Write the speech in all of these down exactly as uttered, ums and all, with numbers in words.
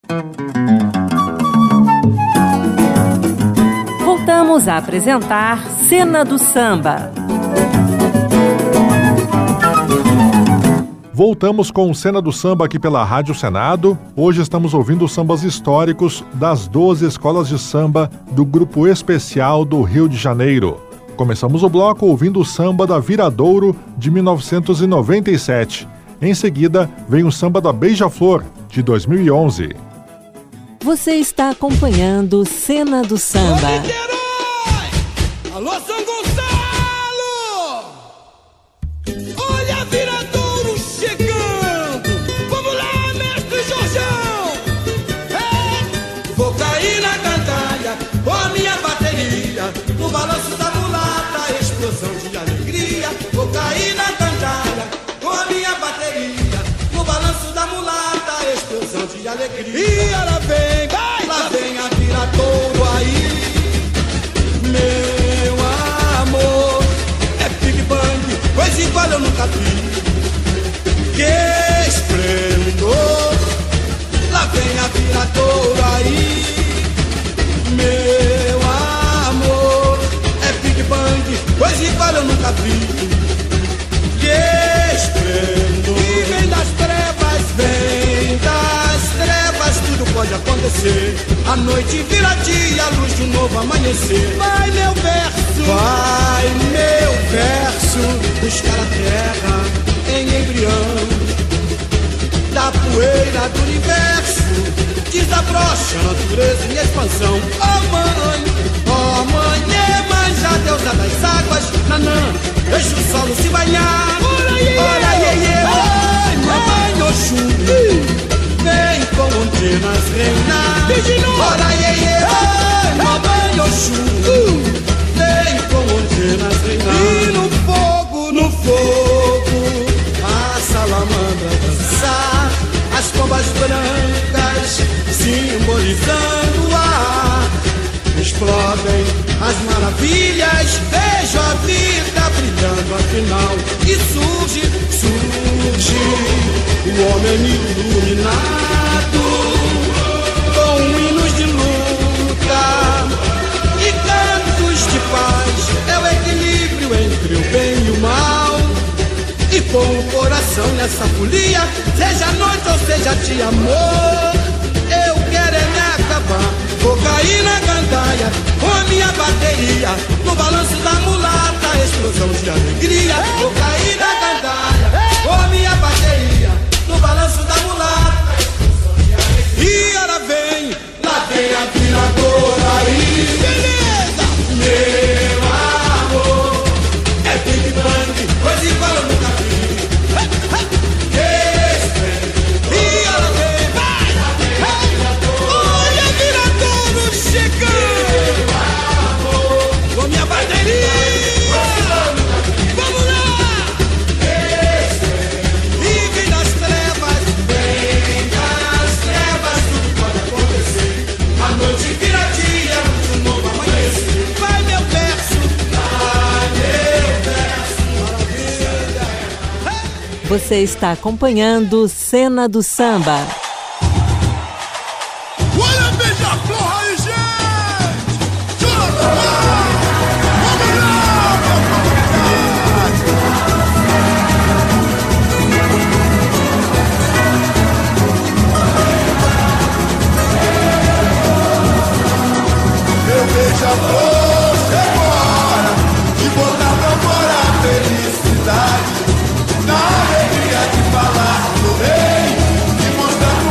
Voltamos a apresentar Cena do Samba. Voltamos com Cena do Samba aqui pela Rádio Senado. Hoje estamos ouvindo os sambas históricos das doze escolas de samba do Grupo Especial do Rio de Janeiro. Começamos o bloco ouvindo o samba da Viradouro de mil novecentos e noventa e sete. Em seguida, vem o samba da Beija-Flor, de dois mil e onze. Você está acompanhando Cena do Samba. Ô, alô, São Gonçalo! Olha a Viradouro chegando! Vamos lá, mestre Jorjão! É. Vou cair na cantalha com a minha bateria, no balanço da mulata, explosão de alegria. Vou cair na cantalha com a minha bateria, no balanço da mulata, explosão de alegria. E ela vem, vai, lá vem a Viradouro aí, meu amor. É Big Bang, coisa igual eu nunca vi. Que esplendor, lá vem a Viradouro aí, meu amor. É Big Bang, coisa igual eu nunca vi. Que esplendor, e vem das trevas, vem das trevas, tudo pode acontecer. A noite vira dia, a luz de um novo amanhecer. Vai meu verso, vai meu verso, buscar a terra em embrião. Da poeira do universo desabrocha a natureza em expansão. Oh mãe, oh mãe, Iemanjá, deusa das águas, Nanã, deixa o solo se banhar. Olha iê, iê, oi, mamãe Oxum, vem com antenas reinar. Olha iê, iê, oi, mamãe Oxum, vem com antenas reinar. E no fogo, no fogo, a salamandra dançar, as pombas brancas simbolizando o ar. Explodem as maravilhas, vejo a vida brilhando afinal. E surge, surge o homem iluminado, com hinos de luta e cantos de paz. É o equilíbrio entre o bem e o mal. E com o coração nessa folia, seja noite ou seja dia, amor, eu quero é me acabar. Vou cair na gandaia com a minha bateria, no balanço da mulata, explosão de alegria. Vou cair na gandaia com a minha bateria, no balanço da mulata, explosão de alegria. E ela vem, lá vem a Viradouro aí, beleza, meu amor. É Big Bang, coisa igual eu nunca vi. E ela vem, vai, olha a Viradouro chegando, com minha bateria, vamos lá. E vem das trevas, vem das trevas, tudo pode acontecer. A noite vira dia, um novo amanhecer. Vai meu verso, vai meu verso, maravilha. Você está acompanhando Cena do Samba. Olha a Beija-Flor aí, gente! Vamos lá, meu comunidade! Meu Beija-Flor chegou a hora de botar pra fora a felicidade, na alegria de falar do rei, de mostrar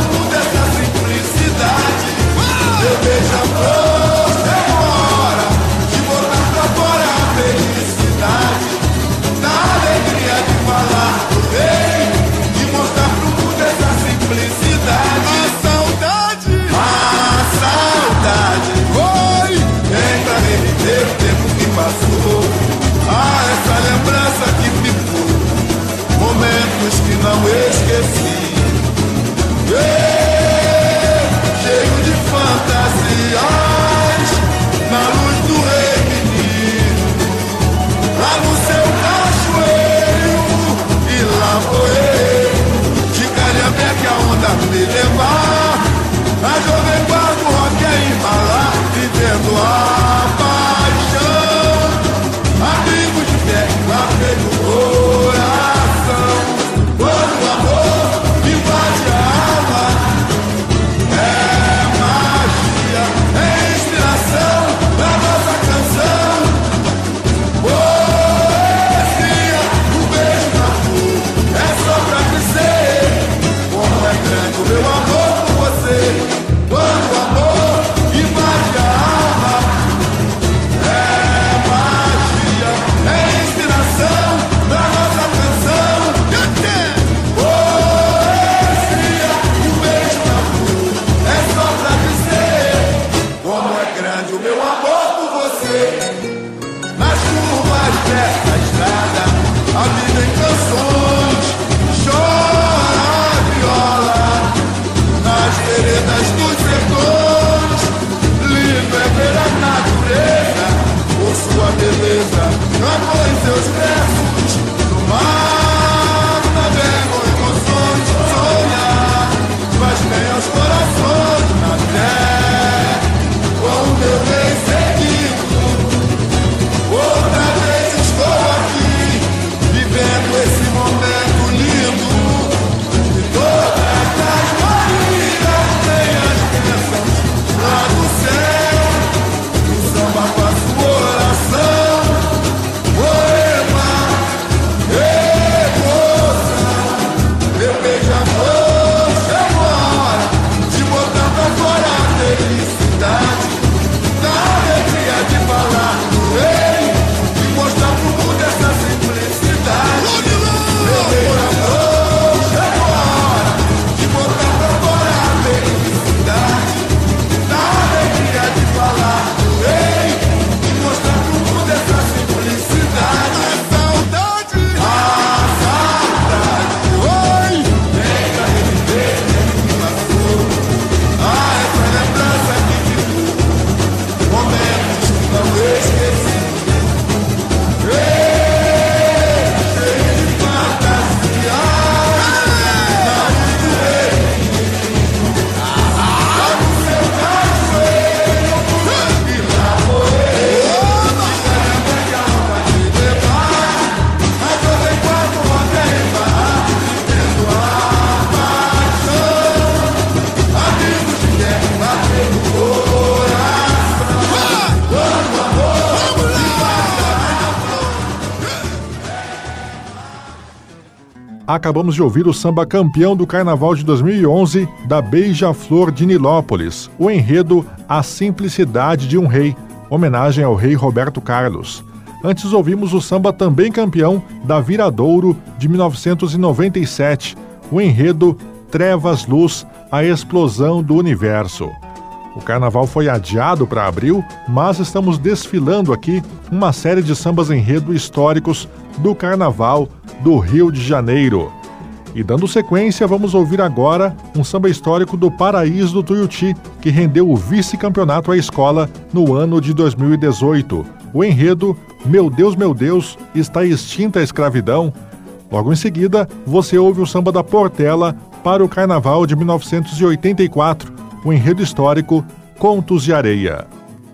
Acabamos de ouvir o samba campeão do Carnaval de dois mil e onze, da Beija-Flor de Nilópolis, o enredo A Simplicidade de um Rei, homenagem ao rei Roberto Carlos. Antes ouvimos o samba também campeão da Viradouro de mil novecentos e noventa e sete, o enredo Trevas Luz, a Explosão do Universo. O Carnaval foi adiado para abril, mas estamos desfilando aqui uma série de sambas enredo históricos do Carnaval do Rio de Janeiro. E dando sequência, vamos ouvir agora um samba histórico do Paraíso do Tuiuti, que rendeu o vice-campeonato à escola no ano de dois mil e dezoito. O enredo Meu Deus, Meu Deus, está extinta a escravidão. Logo em seguida, você ouve o samba da Portela para o Carnaval de mil novecentos e oitenta e quatro, o enredo histórico Contos de Areia.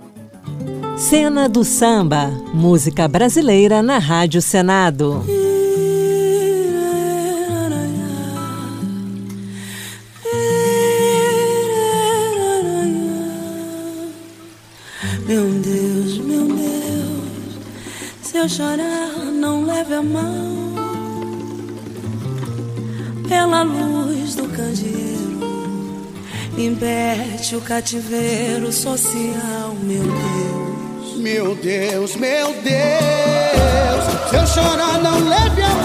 Cena do Samba, música brasileira na Rádio Senado. Meu Deus, meu Deus, se eu chorar, não leve a mão. Pela luz do candeeiro, impede o cativeiro social, meu Deus. Meu Deus, meu Deus, se eu chorar, não leve a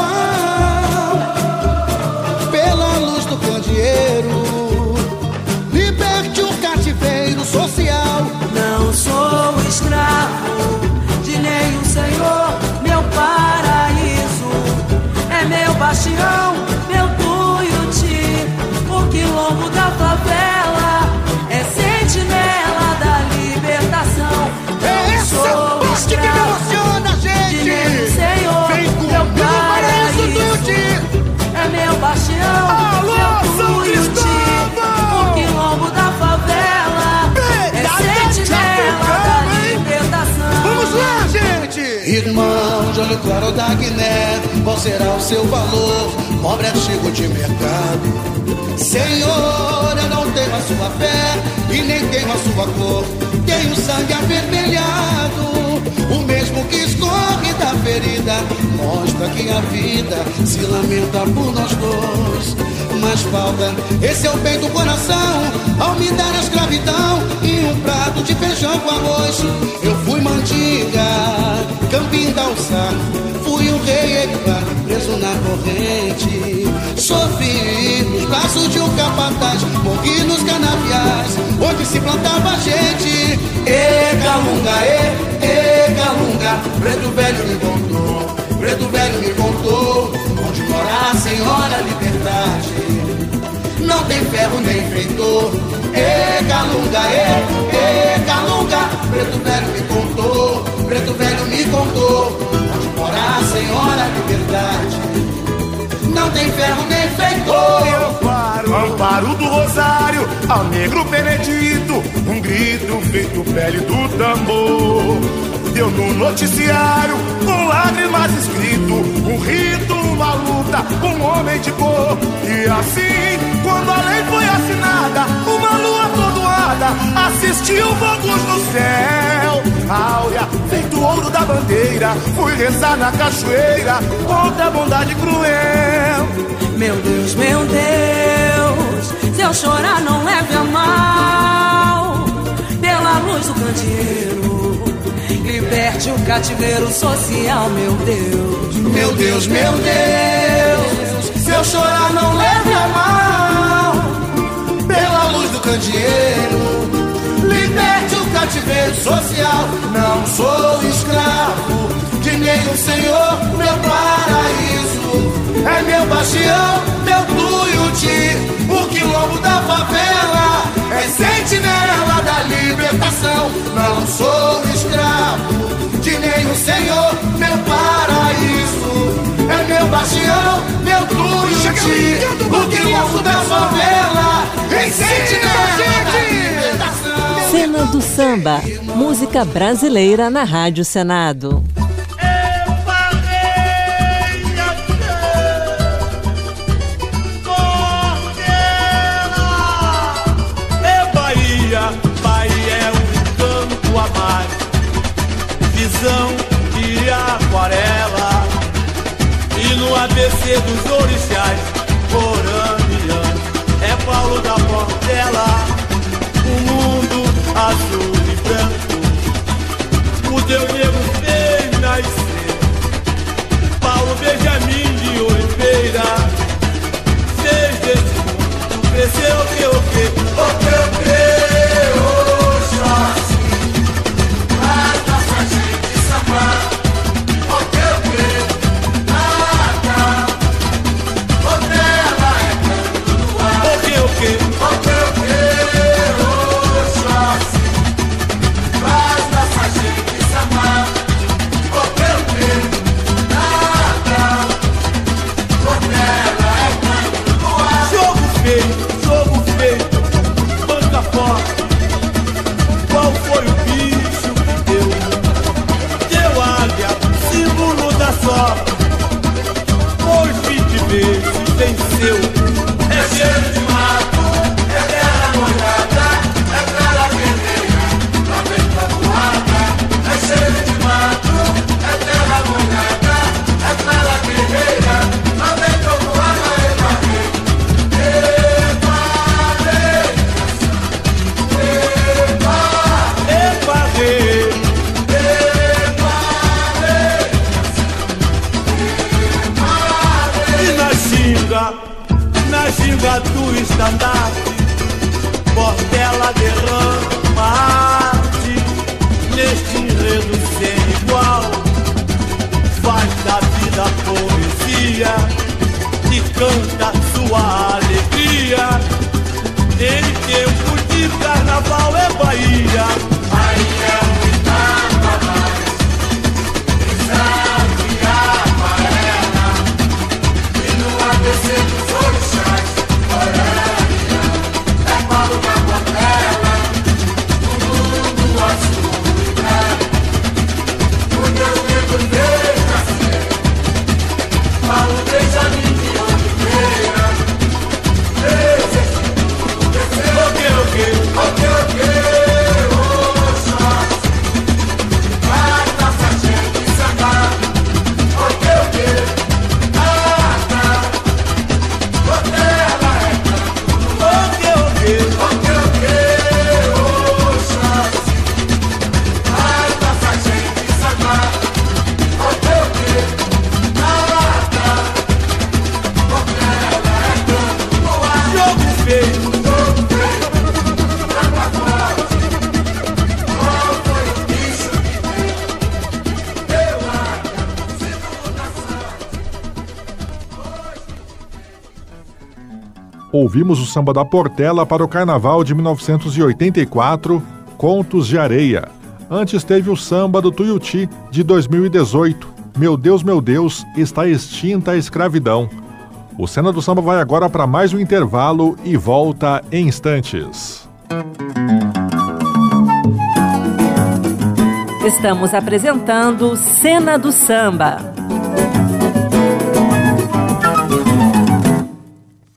mão. Pela luz do candeeiro, liberte o cativeiro social. Não sou escravo de nenhum senhor, meu paraíso é meu bastião, meu Tuiuti, o quilombo da favela é sentinela da libertação. É essa parte que me emociona, gente. De nenhum senhor, vem com meu paraíso Tuiuti, é meu bastião, alô, meu São Tuiuti, o quilombo da favela é sentinela da libertação. Vamos lá, gente! Irmão de olho claro da Guiné, qual será o seu valor? Pobre artigo de mercado. Senhor, eu não tenho a sua fé e nem tenho a sua cor. Tenho sangue avermelhado, o mesmo que escorre da ferida. Mostra que a vida se lamenta por nós dois. Mas falta esse é o bem do coração, ao me dar a escravidão e um prato de feijão com arroz. Eu fui mandinga, campim da alçar, fui um rei Equá, preso na corrente. Sofri nos braços de um capataz, morri nos canaviais, onde se plantava gente. E Calunga, e, e Calunga, preto velho me contou, preto velho me contou, onde mora a senhora liberdade. Não tem ferro nem feitor. E Calunga, e, e Calunga, preto velho me contou, preto velho me contou, onde mora a senhora liberdade. Não tem ferro nem feitor. Eu paro faro do rosário, ao negro Benedito, um grito feito pele do tambor. Deu no noticiário, com lágrimas escrito, um rito, uma luta, um homem de cor. E assim, quando a lei foi assinada, uma lua atordoada assistiu fogos no céu. Áurea, feito ouro da bandeira, fui rezar na cachoeira contra a bondade cruel. Meu Deus, meu Deus, se eu chorar não leve a mal. Pela luz do candeeiro, liberte o cativeiro social, meu Deus. Meu Deus, meu Deus, se eu chorar não leve a mal. Pela luz do candeeiro, liberte o cativeiro social. Não sou escravo de nenhum senhor, meu paraíso é meu bastião, meu Tuiuti, o quilombo da favela é sentinela da libertação. Não sou escravo de nenhum senhor, meu paraíso é meu bastião, meu Tuiuti, o quilombo da favela é sentinela da libertação. Cena do Samba, música brasileira na Rádio Senado. Visão de aquarela e no A B C dos orixás coranianos é Paulo da Portela, o mundo azul e branco, o Deus negro fez nascer. Paulo Benjamin de Oliveira fez desse mundo crescer. O que, o que, o que, o que, Oxóssi. Qual foi o bicho que deu? Deu águia, símbolo da sorte. Foi vinte vezes, venceu. É cheiro de mato, é terra molhada, é trela vermelha, lá vem pra voada. É cheiro de mato, é terra molhada, é trela guerreira, lá vem pra voada. Na ginga do estandarte, Portela derrama arte. Neste enredo sem igual, faz da vida poesia e canta sua alegria. Em tempo de carnaval é Bahia. Aí é um estado mais, exato e amarela. E no A B C dos orixás coranianos é Paulo da Portela, o mundo azul e branco, o Deus negro fez nascer. Paulo Benjamin de Oliveira fez esse mundo crescer. O que, o que, o que, o que, Oxóssi, faz nossa gente sambar. O que, o que, Ouvimos o samba da Portela para o Carnaval de mil novecentos e oitenta e quatro, Contos de Areia. Antes teve o samba do Tuiuti de dois mil e dezoito, Meu Deus, Meu Deus, está extinta a escravidão. O Cena do Samba vai agora para mais um intervalo e volta em instantes. Estamos apresentando Cena do Samba.